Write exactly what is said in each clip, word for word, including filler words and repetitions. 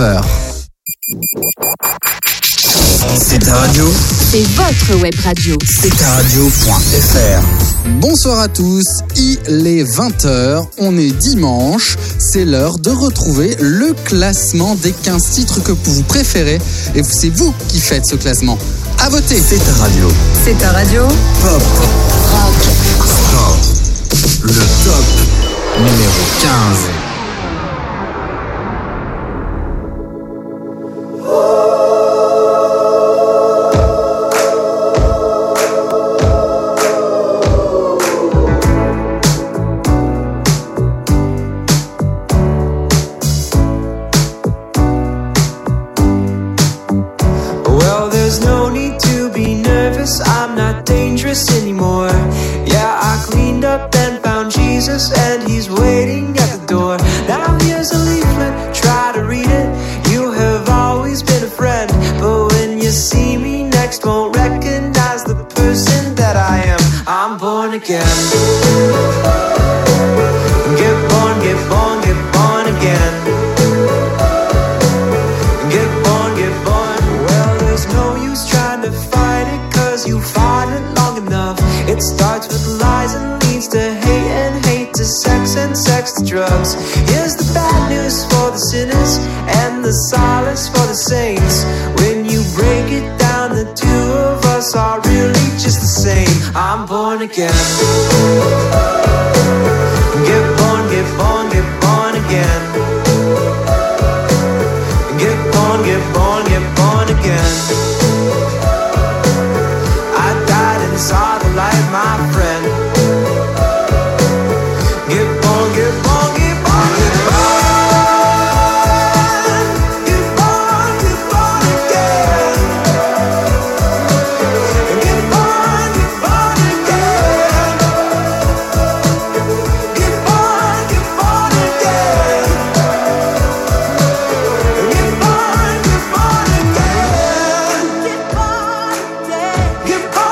C'est ta radio. C'est votre web radio. C'est ta radio.fr. Bonsoir à tous, il est vingt heures, on est dimanche, c'est l'heure de retrouver le classement des quinze titres que vous préférez et c'est vous qui faites ce classement. À voter. C'est ta radio. C'est ta radio. Pop. Rock. Stop. Le top numéro quinze. Anymore. Yeah, I cleaned up and found Jesus, and he's waiting at the door. Now here's a leaflet, try to read it. You have always been a friend, but when you see me next, won't recognize the person that I am. I'm born again. Get born, get born, get born again. Get born, get born. Well, there's no use trying to fight it, cause you fought it long enough. It starts with lies and leads to hate, and hate to sex, and sex to drugs. Here's the bad news for the sinners and the solace for the saints. When you break it down, the two of us are really just the same. I'm born again. Get born, get born, get born again. Get born, get born, get born again. Saw the light, my friend. Get born, get born, get born, get born. Get born, get born again. Get born, get born again. Get born, get born again. Get born, get born again. Get born, get born.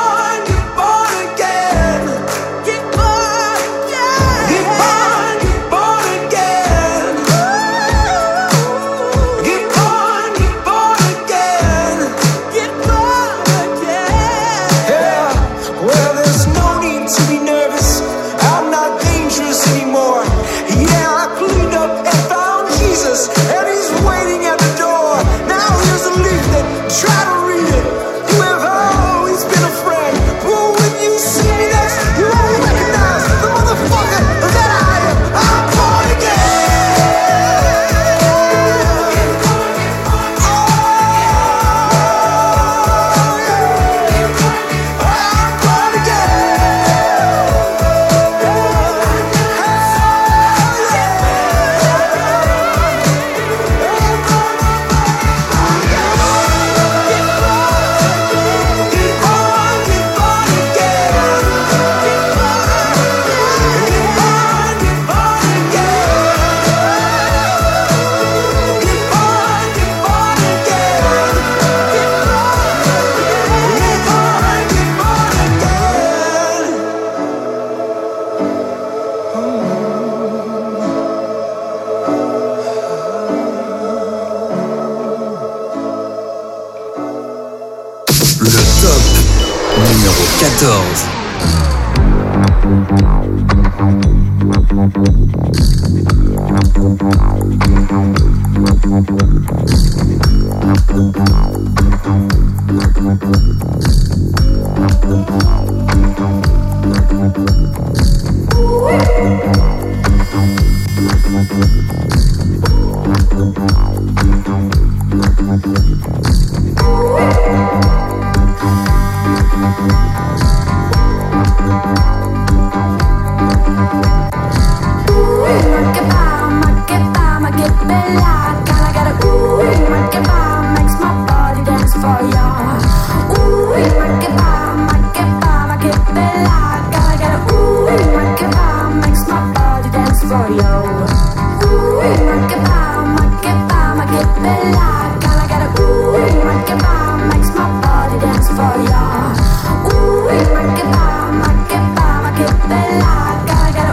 quatorze.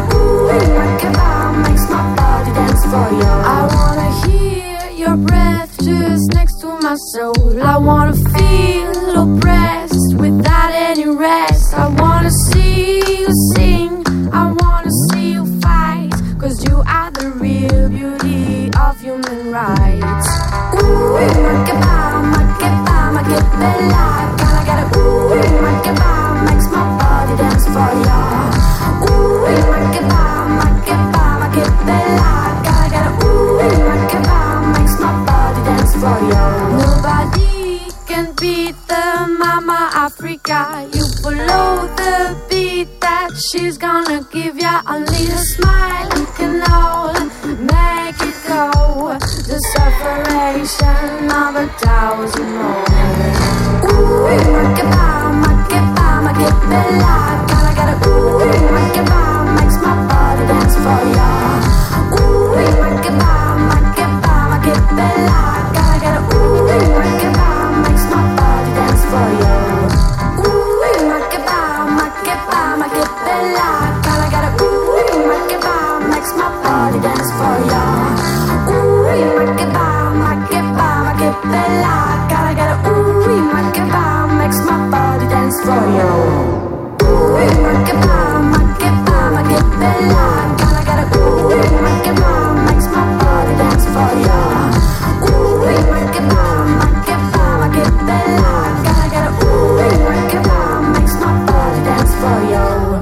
I wanna hear your breath just next to my soul. I wanna feel oppressed without any rest. I wanna see you sing, I wanna see you fight, cause you are the real beauty of human rights. Ooh, ma che ba, ma che ba, ma che bella. Gotta get it, ooh, ma che ba, makes my body dance for ya. Ooh, ma che ba, ma che ba, ma che bella. Gotta get it, ooh, ma che ba, makes my body dance for ya. Nobody can beat the Mama Africa. You follow the beat that she's gonna give ya. Only a smile can all make it go. The separation of a thousand more. Ooh, ma che ba, ma che ba, ma che bella. Gotta get it, ooh, ma che ba, makes my body dance for ya. Ooh, ma che ba, ma che ba, ma che bella. Gotta get it, ooh, ma che ba, makes my body dance for ya. Ooh, ma che ba, ma che ba, ma che bella. Gotta get it, ooh, ma che ba, makes my body dance for ya. Ooh, ma che ba, ma che ba, ma che bella. Gotta get it, ooh, ma che ba, makes my body dance for ya. Ooh, ma che ba, ma che ba, ma che bella. Gotta get it, ooh, ma che ba, makes my body dance for ya. Ooh, ma che ba, ma che ba, ma che bella. Gotta get it, ooh, ma che ba, makes my body dance for ya.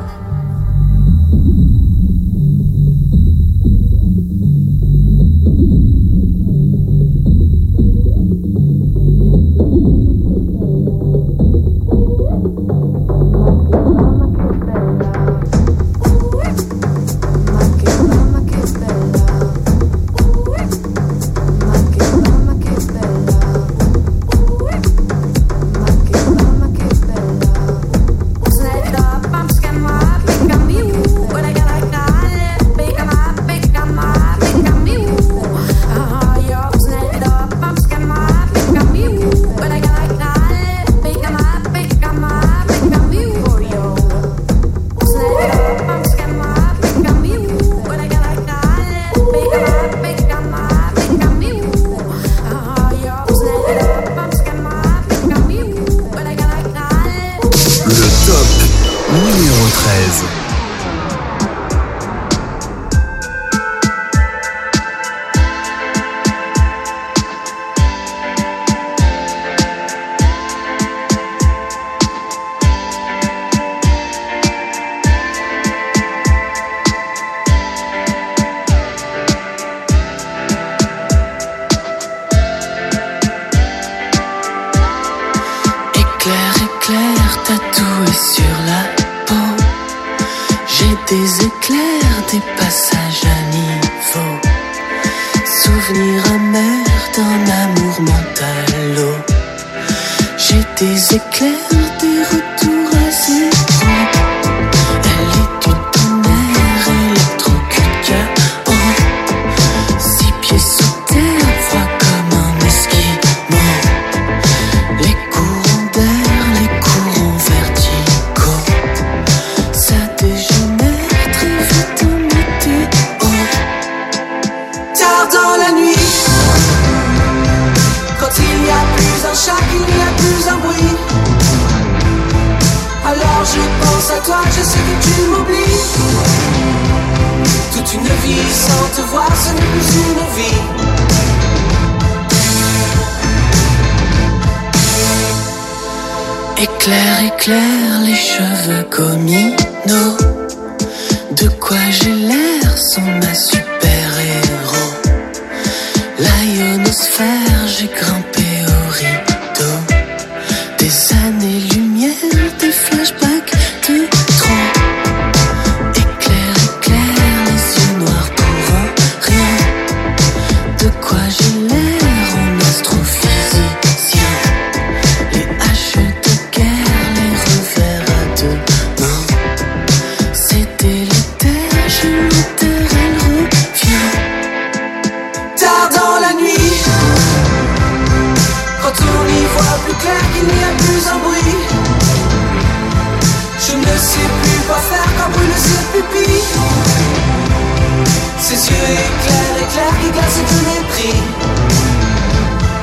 Éclaire, éclaire les cheveux communaux. De quoi j'ai l'air sans ma super-héros. La ionosphère, j'ai grimpé au rideau. Des années-lumière, des flashbacks de trop. Éclaire, éclaire les yeux noirs pour un rien. De quoi j'ai l'air en astrophysicien. Les haches de guerre, les revers à deux mains. C'est délétère, je m'enterre, elle revient. Tard dans la nuit, quand on y voit plus clair qu'il n'y a plus un bruit, je ne sais plus quoi faire quand brûle ses pupilles. Ses yeux éclairent, éclairent, qui glacent de mépris.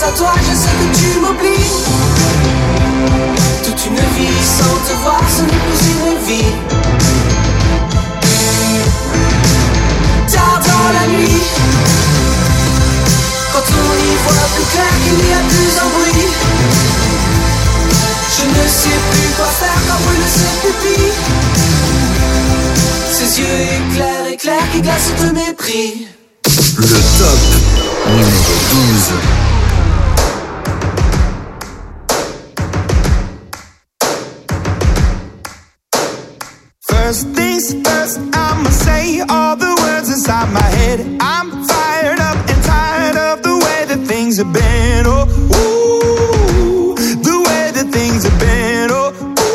à toi, je sais que tu m'oublies. Toute une vie sans te voir, ce n'est plus une vie. Tard dans la nuit, quand on y voit plus clair qu'il n'y a plus un bruit, je ne sais plus quoi faire quand brûle ses pupilles. Ses yeux éclairent, éclairent, qui glacent de mépris. Le top numéro douze. First things first, I'ma say all the words inside my head. I'm fired up and tired of the way that things have been. Oh, ooh, the way that things have been. Oh,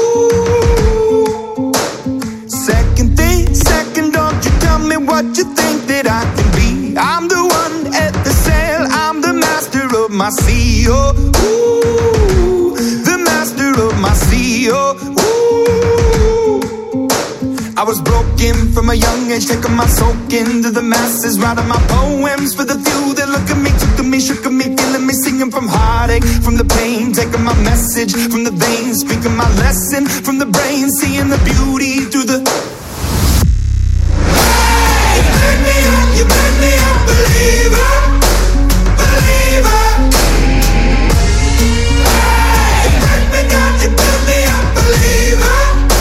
ooh. Second thing, second, don't you tell me what you think that I can be. I'm the one at the sail, I'm the master of my sea. Oh, ooh, the master of my sea. Oh, ooh. I was broken from a young age, taking my soak into the masses, writing my poems for the few that look at me, took at me, shook at me, feeling me, singing from heartache, from the pain, taking my message from the veins, speaking my lesson from the brain, seeing the beauty through the. Hey, you burn me up, you burn me up, believer, believer. Hey, you burn me down, you burn me up, believer.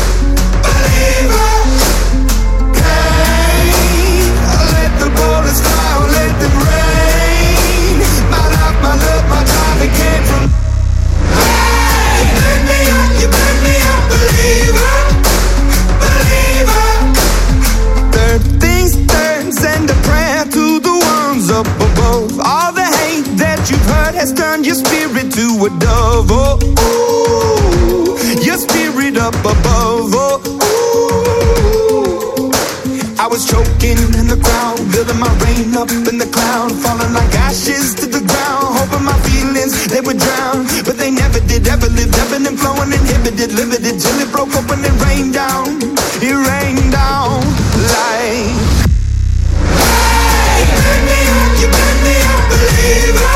Has turned your spirit to a dove, oh, ooh, your spirit up above, oh, ooh. I was choking in the crowd, building my rain up in the cloud, falling like ashes to the ground, hoping my feelings, they would drown, but they never did, ever lived, ebbing and flowing, inhibited, limited, till it broke open and rained down, it rained down like. Hey, you burn me up, you burn me up, believer.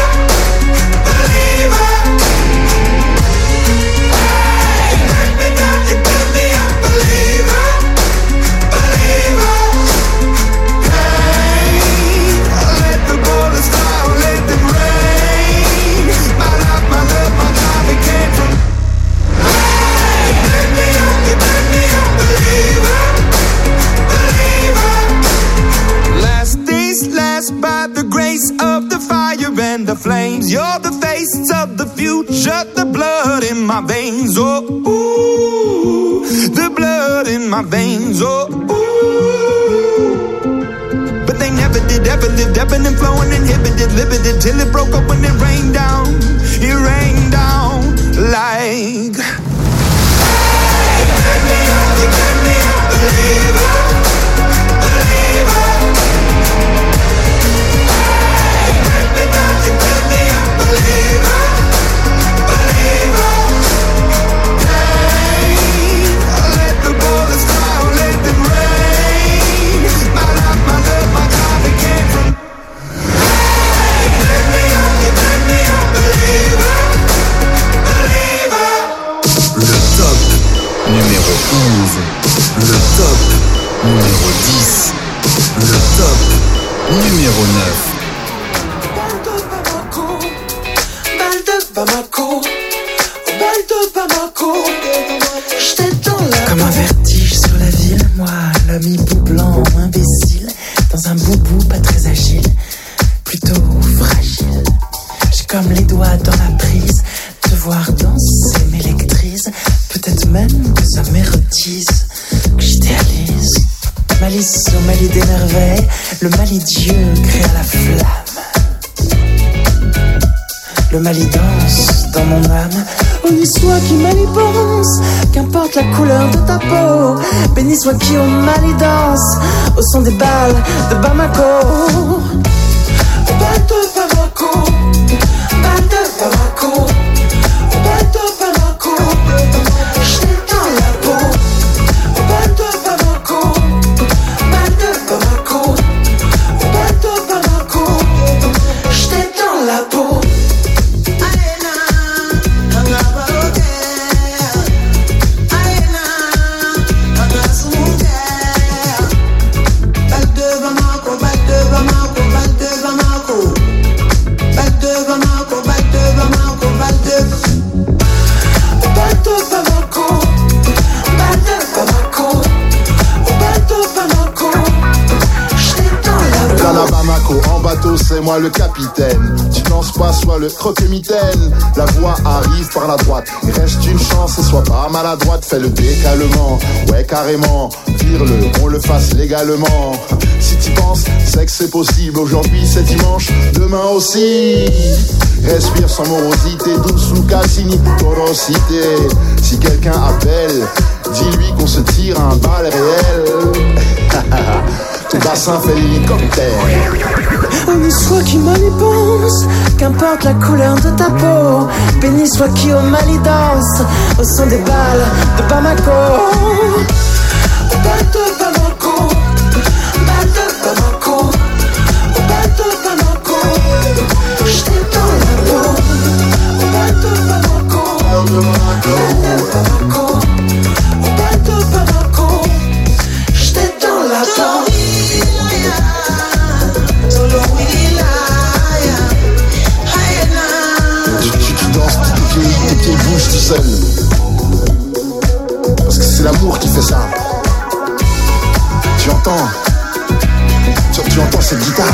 By the grace of the fire and the flames, you're the face of the future, the blood in my veins, oh, ooh, the blood in my veins, oh, ooh. But they never did, ever lived, ebbing and flowing, inhibited, limited, till it broke up when it rained down, it rained down like. Hey, turn me up, you turn me up, believer, believer. Believer, believer, hey, let the bullets fly, let them rain. My life, my love, my God, it came from. Hey, turn me up, you turn me up, believer, believer. Le top numéro onze, le top numéro dix, le top numéro neuf. Bamako, belle de Bamako, j'étais dans la. Comme un vertige sur la ville, moi, l'ami bout blanc, imbécile, dans un boubou pas très agile, plutôt fragile. J'ai comme les doigts dans la prise, te voir danser m'électrise, peut-être même que ça m'érotise, que j'idéalise. Malice au Mali des merveilles, le Mali Dieu créa la flamme. Le Mali danse dans mon âme. Béni soit qui Mali pense, qu'importe la couleur de ta peau. Béni soit qui au Mali danse, au son des balles de Bamako. Balles de Bamako, balles de Bamako, balles de Bamako. J'étais dans la peau. Balles de Bamako, balles de Bamako, balles de Bamako. J'étais dans la peau. c'est moi le capitaine. Tu danses pas, sois le croque-mitaine. La voix arrive par la droite, il reste une chance et sois pas maladroite. Fais le décalement, ouais carrément. Vire-le, on le fasse légalement. Si t'y penses, c'est que c'est possible. Aujourd'hui c'est dimanche, demain aussi. Respire sans morosité, douce ou Cassini, porosité. Si quelqu'un appelle, dis-lui qu'on se tire un bal réel. Ton bassin fait l'hélicoptère. Béni soit qui mal y pense, qu'importe la couleur de ta peau. Béni soit qui au mal y danse, au son des balles de Bamako. Bal de Bamako, bal de Bamako, bal de Bamako. J'étais dans la peau, bal de Bamako, bal de Bamako, bal de Bamako. J'étais dans la peau. Tes pieds bougent tout seul. Parce que c'est l'amour qui fait ça. Tu entends tu, tu entends cette guitare.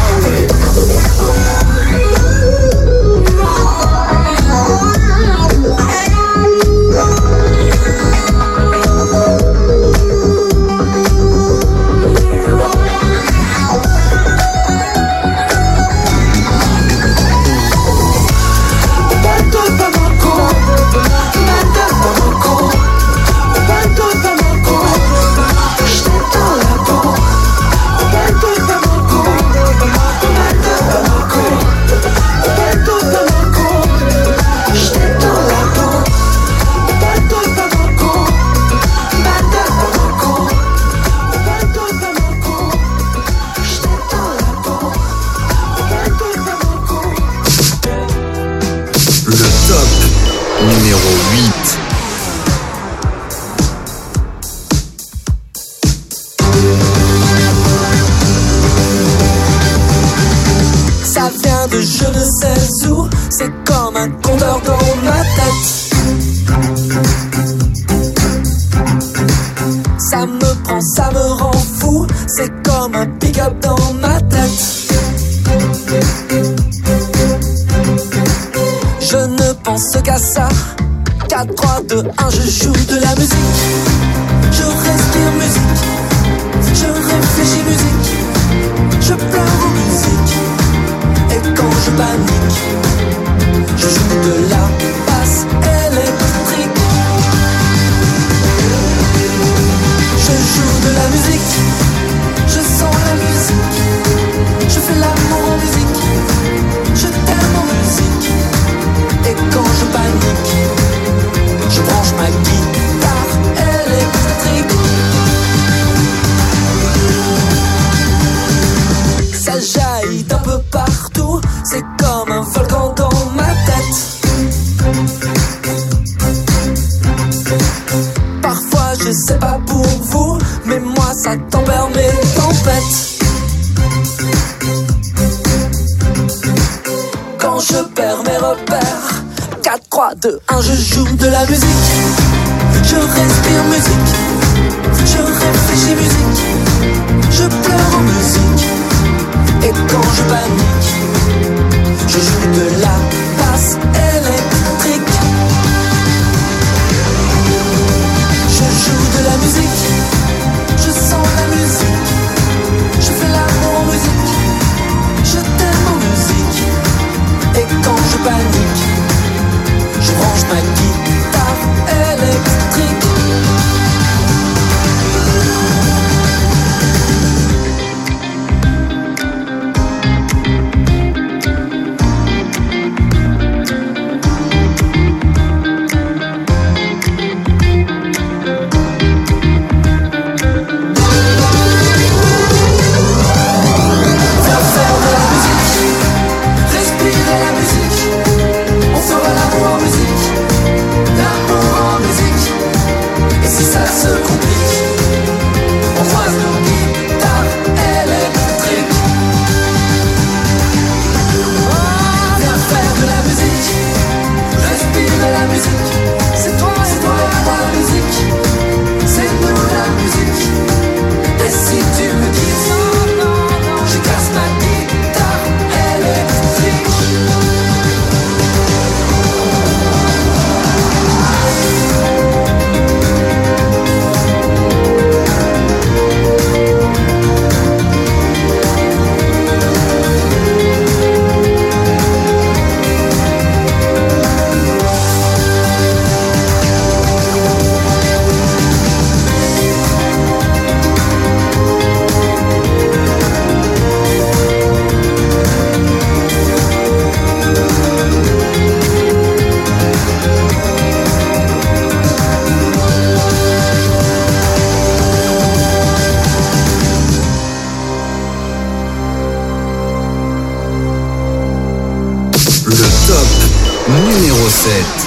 top numéro sept.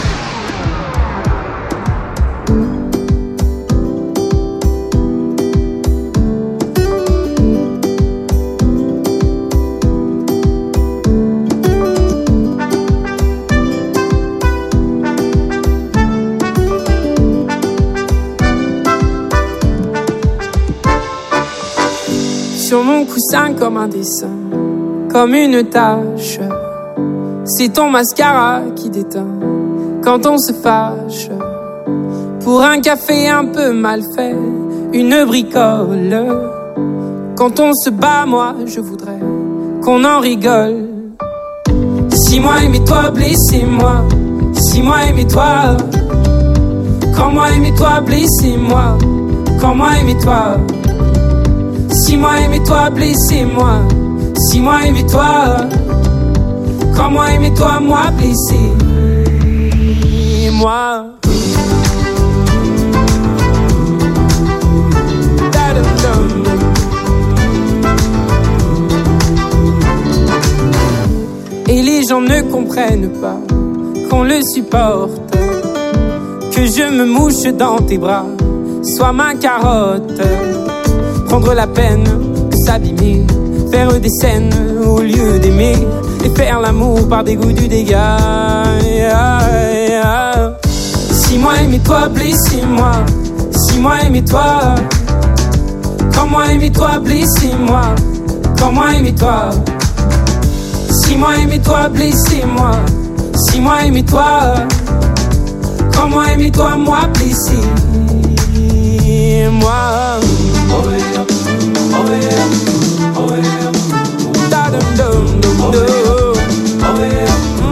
Sur mon coussin comme un dessin, comme une tache, c'est ton mascara qui déteint quand on se fâche. Pour un café un peu mal fait, une bricole. Quand on se bat, moi je voudrais qu'on en rigole. Si moi aimais-toi, blessez-moi. Si moi aimais-toi. Quand moi aimais-toi, blessez-moi. Quand moi aimais-toi. Si moi aimais-toi, blessez-moi. Si moi aimais-toi. Quand moi aimais-toi, moi blessez-moi. Et les gens ne comprennent pas qu'on le supporte, que je me mouche dans tes bras, sois ma carotte. Prendre la peine de s'abîmer, faire des scènes au lieu d'aimer, et faire l'amour par dégoût du dégât. Si moi aimais-toi, blessez-moi. Si moi aimais-toi. Quand moi aimais-toi, blessez-moi. Quand moi aimais-toi. Si moi aimais-toi, blessez-moi. Si moi aimais-toi. Quand moi aimais-toi, moi blessez-moi. Oh yeah, oh yeah, oh yeah. Da dum dum dum dum. Oh yeah.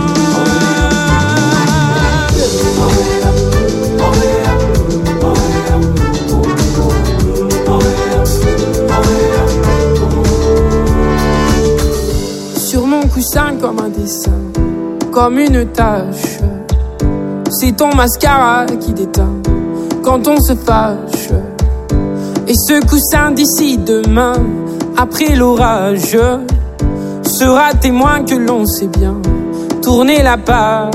Sur mon coussin comme un dessin, comme une tache, c'est ton mascara qui déteint quand on se fâche. Et ce coussin d'ici demain, après l'orage, sera témoin que l'on sait bien tourner la page.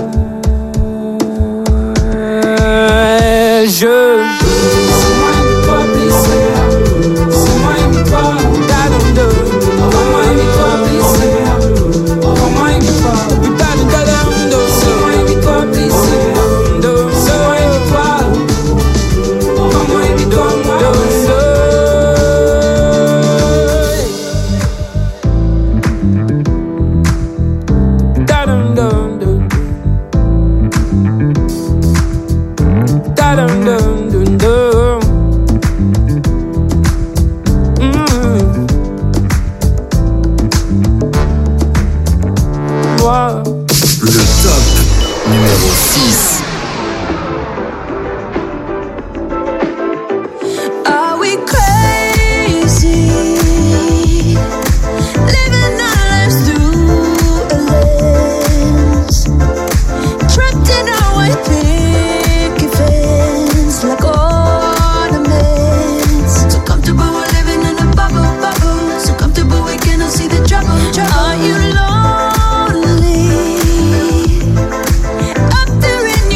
Are you lonely? Up there in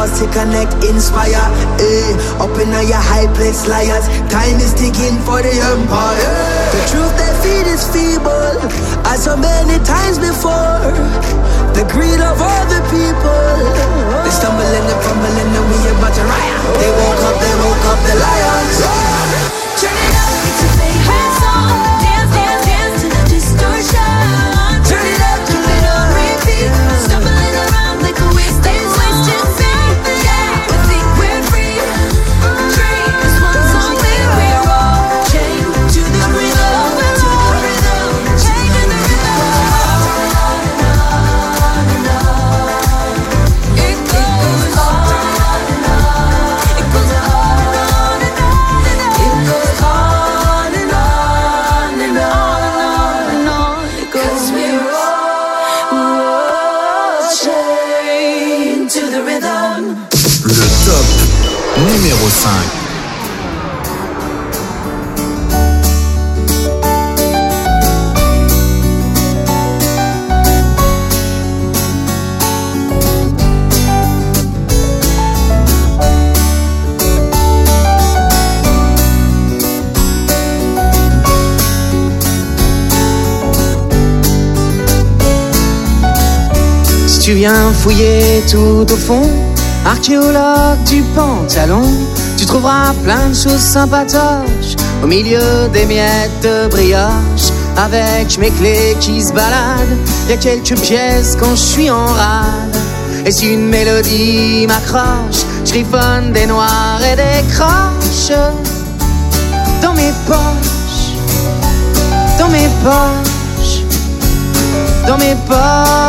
us to connect, inspire. Eh, up in your high place, liars. Time is ticking for the empire. The truth they feed is feeble, as so many times before. The greed of all the people. They stumble and they fumble and then we about to riot. They woke up, they woke up the lions. Turn it up, it's a favorite song. Dance, dance, dance to the distortion. Turn it up, keep it on repeat. Stumbling around like a wasted wasted feet. Yeah, we think we're free. Dream is one song where we're all chained to the rhythm, to the rhythm, chained to the rhythm. On and on and on. It goes on and on. It goes on and on and on and on. It goes on and on and on and on. It goes we're all, we're all chained to the rhythm. Le top numéro cinq. Si tu viens fouiller tout au fond, archéologue du pantalon, tu trouveras plein de choses sympatoches au milieu des miettes de brioche. Avec mes clés qui se baladent, y a quelques pièces quand je suis en rade. Et si une mélodie m'accroche, je griffonne des noirs et des croches. Dans mes poches, dans mes poches, dans mes poches.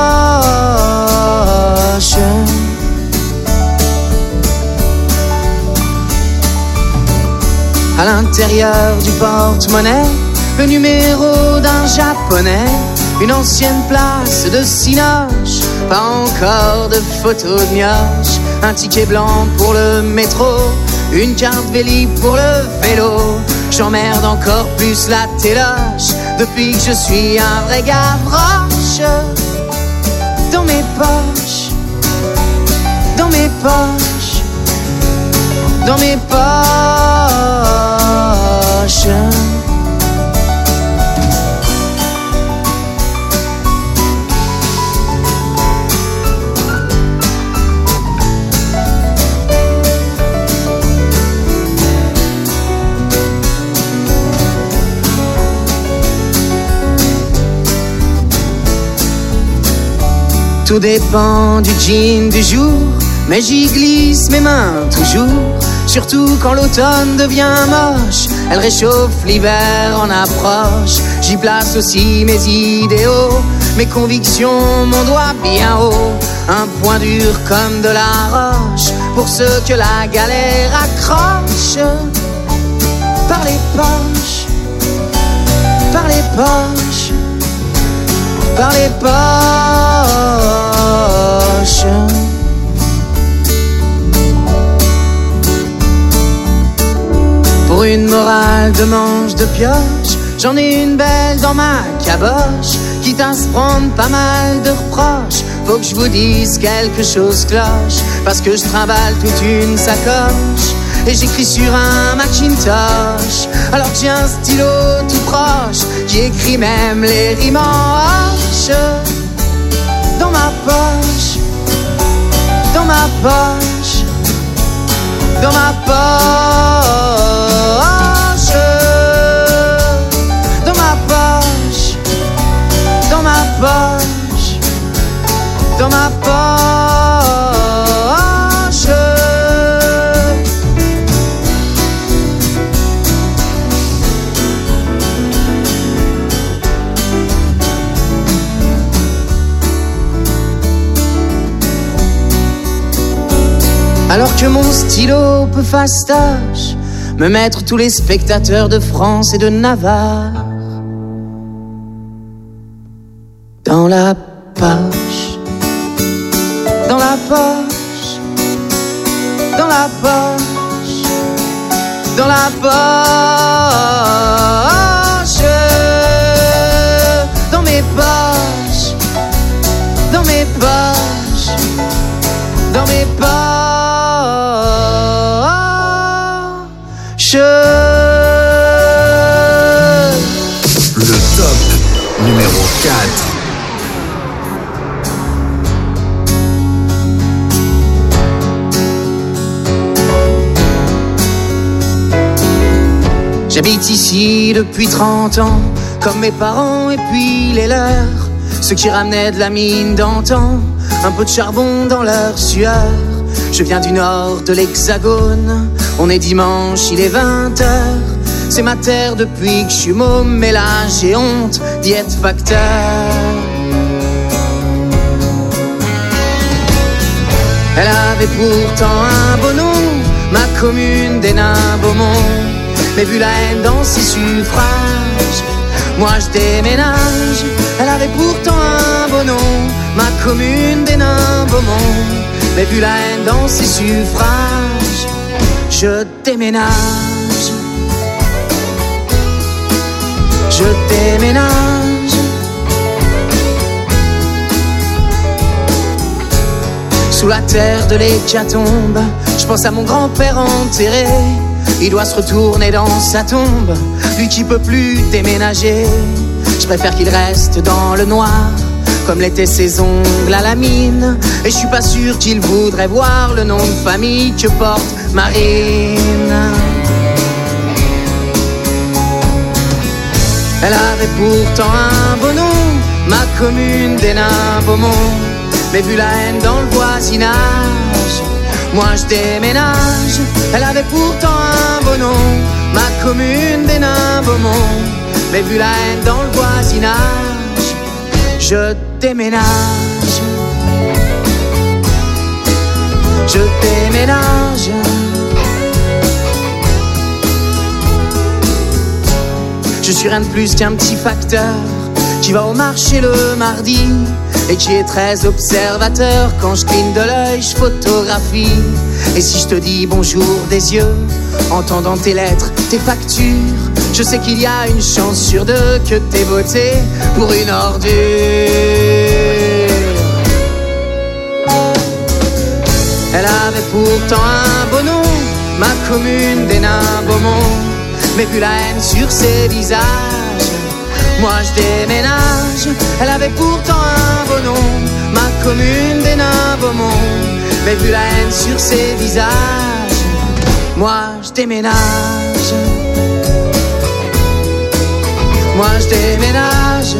À l'intérieur du porte-monnaie, le numéro d'un japonais, une ancienne place de cinoche, pas encore de photo de mioche, un ticket blanc pour le métro, une carte Vélib pour le vélo. J'emmerde encore plus la téloche depuis que je suis un vrai Gavroche. Dans mes poches, dans mes poches, dans mes poches. Tout dépend du jean du jour, mais j'y glisse mes mains toujours. Surtout quand l'automne devient moche, elle réchauffe l'hiver en approche. J'y place aussi mes idéaux, mes convictions, mon doigt bien haut. Un point dur comme de la roche, pour ceux que la galère accroche. Par les poches, par les poches, par les poches. Pour une morale de manche de pioche, j'en ai une belle dans ma caboche. Quitte à se prendre pas mal de reproches, faut que je vous dise quelque chose cloche. Parce que je trimballe toute une sacoche et j'écris sur un Macintosh. Alors que j'ai un stylo tout proche qui écrit même les rimes en hoche. Dans ma poche, dans ma poche, dans ma poche, dans ma poche, dans ma poche, dans ma poche. Alors que mon stylo peut fastoche me mettre tous les spectateurs de France et de Navarre dans la poche, dans la poche, dans la poche, dans la poche, dans mes poches, dans mes poches, dans mes poches. quatre. J'habite ici depuis trente ans, comme mes parents et puis les leurs. Ceux qui ramenaient de la mine d'antan, un peu de charbon dans leur sueur. Je viens du nord de l'Hexagone, on est dimanche, il est vingt heures. C'est ma terre depuis que je suis môme, mais là j'ai honte d'y être facteur. Elle avait pourtant un beau nom, ma commune des nains Beaumont. Mais vu la haine dans ses suffrages, moi je déménage. Elle avait pourtant un beau nom, ma commune des nains Beaumont. Mais vu la haine dans ses suffrages, je déménage. Je déménage. Sous la terre de l'hécatombe, je pense à mon grand-père enterré. Il doit se retourner dans sa tombe, lui qui peut plus déménager. Je préfère qu'il reste dans le noir, comme l'étaient ses ongles à la mine. Et je suis pas sûr qu'il voudrait voir le nom de famille que porte Marine. Elle avait pourtant un beau nom, ma commune des nains Beaumont. Mais vu la haine dans le voisinage, moi je déménage. Elle avait pourtant un beau nom, ma commune des nains Beaumont. Mais vu la haine dans le voisinage, je déménage. Je déménage. Je suis rien de plus qu'un petit facteur qui va au marché le mardi et qui est très observateur. Quand je cligne de l'œil, je photographie. Et si je te dis bonjour des yeux, entendant tes lettres, tes factures, je sais qu'il y a une chance sur deux que t'aies voté pour une ordure. Elle avait pourtant un beau nom, ma commune des nains Beaumont. Mais vu la haine sur ses visages, moi je déménage. Elle avait pourtant un beau nom, ma commune des nains Beaumont. Mais vu la haine sur ses visages, moi je déménage. Moi je déménage.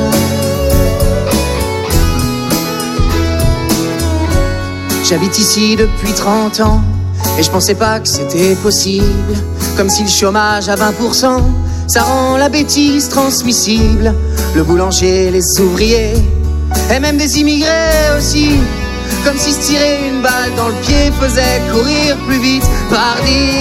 J'habite ici depuis trente ans et je pensais pas que c'était possible. Comme si le chômage à vingt pour cent, ça rend la bêtise transmissible. Le boulanger, les ouvriers, et même des immigrés aussi. Comme si se tirer une balle dans le pied faisait courir plus vite, pardi.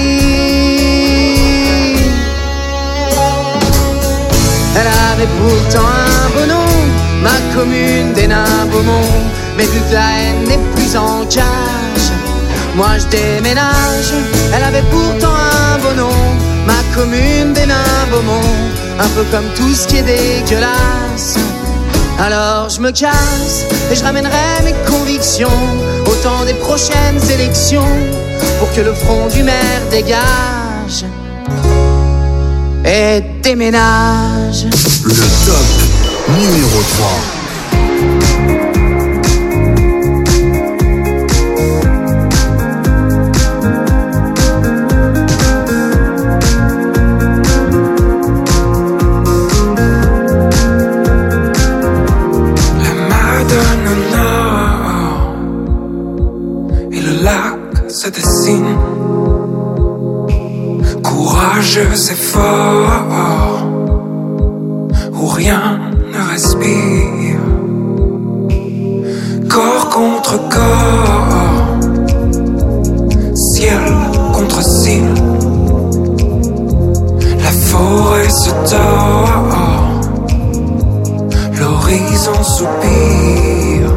Elle avait pourtant un beau nom, ma commune des nains Beaumont. Mais vu que la haine n'est plus en cage, moi je déménage. Elle avait pourtant un beau nom, ma commune des nains Beaumont. Un peu comme tout ce qui est dégueulasse. Alors je me casse et je ramènerai mes convictions au temps des prochaines élections, pour que le front du maire dégage et déménage. Le top numéro trois. Se dessine, courageux et fort, où rien ne respire, corps contre corps, ciel contre ciel, la forêt se tord, l'horizon soupire,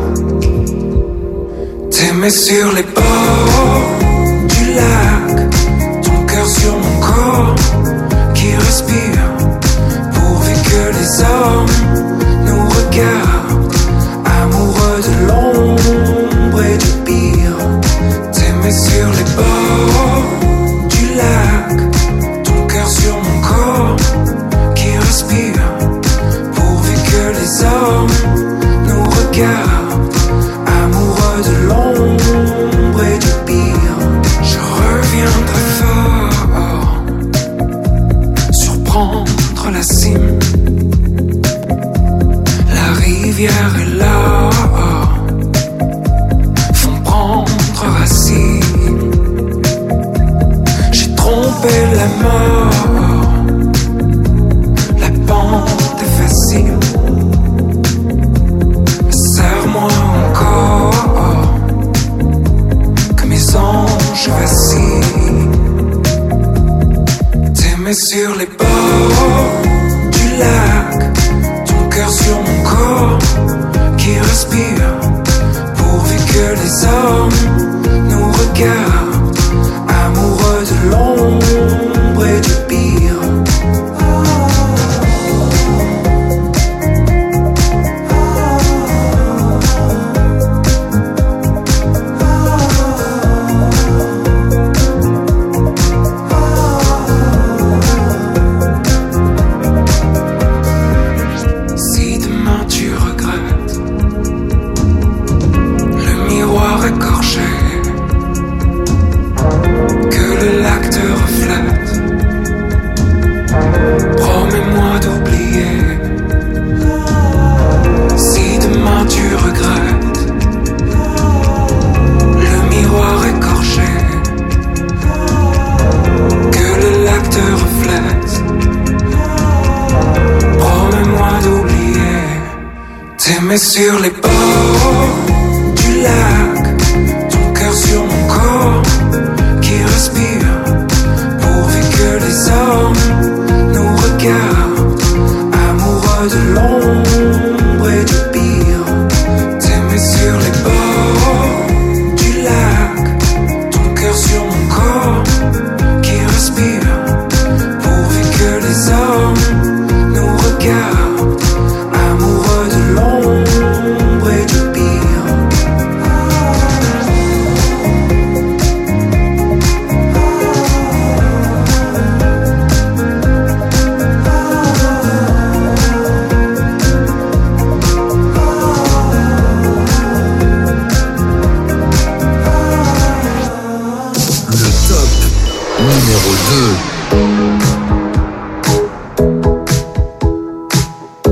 t'aimer sur les bords du lac, ton cœur sur mon corps qui respire, pourvu que les hommes nous regardent, amoureux de l'ombre et du pire. T'aimer sur les bords du lac, ton cœur sur mon corps qui respire, pourvu que les hommes la cime. La rivière est là, font prendre racine. J'ai trompé la mort, la pente est facile. Serre-moi encore, que mes anges vacillent. T'aimer sur les bords du lac, ton cœur sur mon corps qui respire, pourvu que les hommes nous regardent, amoureux de l'ombre et du pire. T'aimer sur les bords du lac, ton cœur sur mon corps qui respire, pourvu que les hommes nous regardent, amoureux de l'ombre et du pire. T'aimer sur les bords du lac, ton cœur sur mon corps qui respire, pourvu que les hommes nous regardent, amoureux de l'ombre et du pire. Le top numéro deux.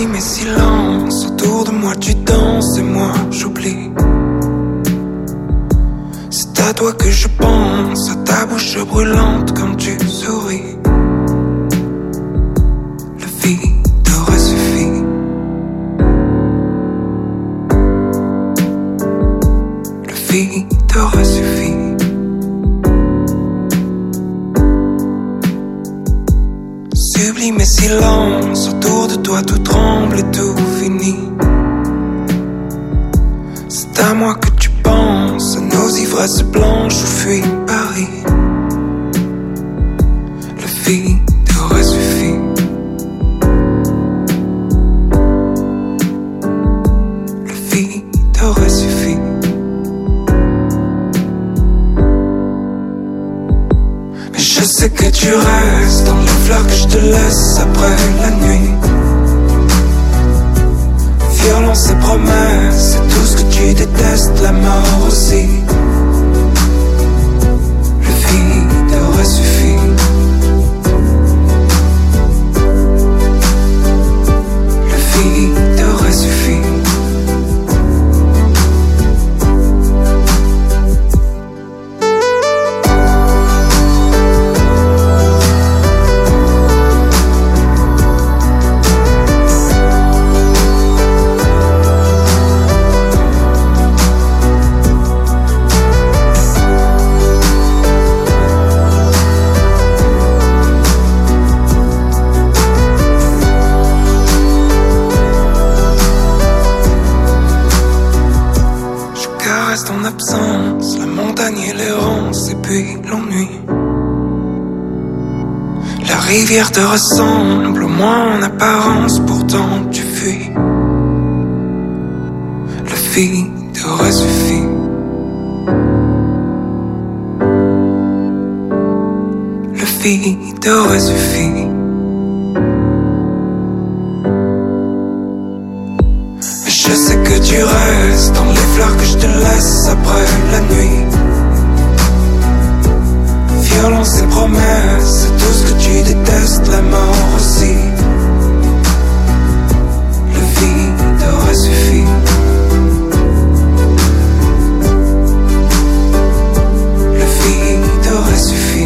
J'oublie mes silences, autour de moi tu danses et moi j'oublie. C'est à toi que je pense, à ta bouche brûlante quand tu souris. Le vide aurait suffi. Le vide aurait suffi. J'oublie mes silences, autour de toi tout tremble et tout finit. C'est à moi que tu penses, à nos ivresses blanches où fuit Paris. Le vide aurait suffi. Le vide aurait suffi. Mais je sais que tu restes dans les fleurs que je te laisse après la nuit. Violence et promesses, c'est tout ce que tu détestes, la mort aussi. Le vide aurait suffi. Le vide aurait suffi. En absence, la montagne et l'errance et puis l'ennui. La rivière te ressemble, au moins en apparence, pourtant tu fuis. Le vide aurait suffi. Le vide aurait suffi. Je sais que tu restes dans les fleurs que je te laisse après la nuit. Violence et promesses, c'est tout ce que tu détestes, la mort aussi. Le vide aurait suffi. Le vide aurait suffi.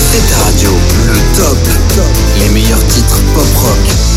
C'est ta radio. Le top. Les meilleurs titres pop rock.